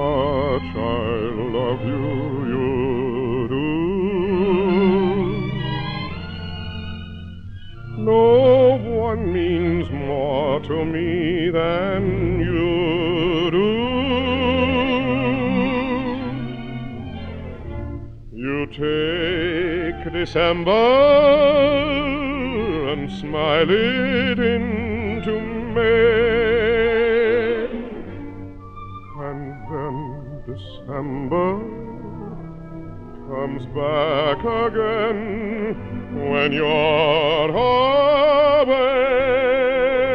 much I love you, you do. No one means more to me than you do. You take December and smile it into May, and then December comes back again when you're away.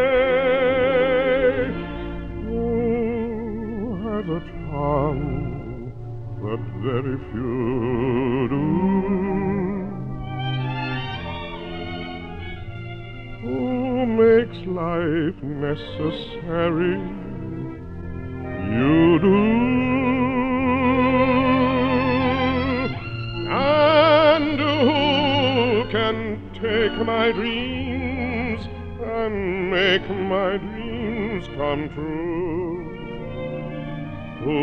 Oh, has a charm that very few do. Who makes life necessary? You do. And who can take my dreams and make my dreams come true? Who?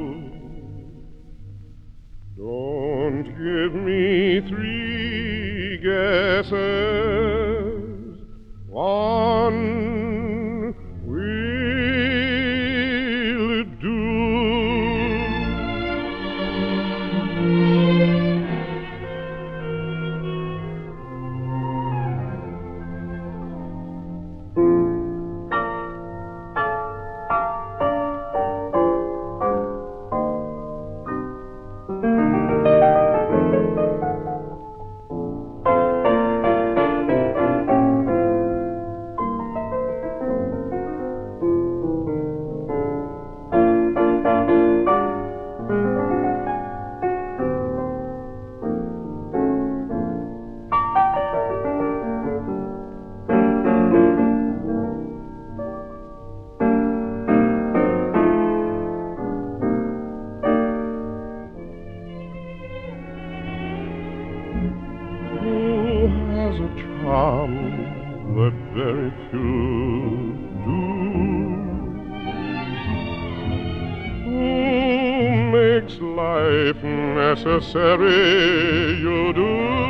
Don't give me three guesses. One will do. Has a charm that very few do. Who makes life necessary? You do.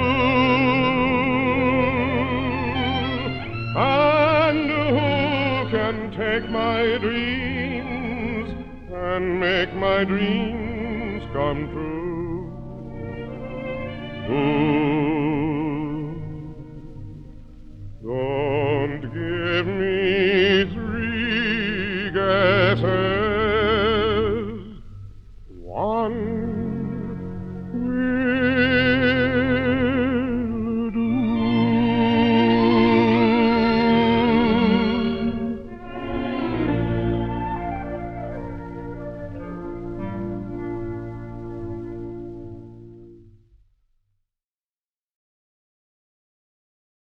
And who can take my dreams and make my dreams come true? Who? Oh.